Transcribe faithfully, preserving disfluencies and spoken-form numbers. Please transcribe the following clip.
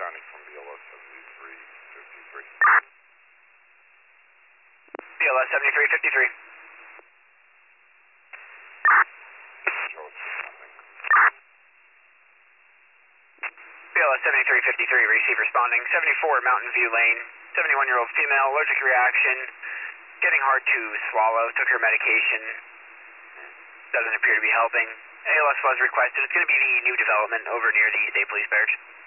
County from B L S seventy-three fifty-three. B L S seventy-three fifty-three. B L S seventy-three fifty-three, receive responding. seventy-four Mountain View Lane, seventy-one-year-old female, allergic reaction, getting hard to swallow, took her medication, doesn't appear to be helping. A L S was requested. It's going to be the new development over near the State Police Barracks.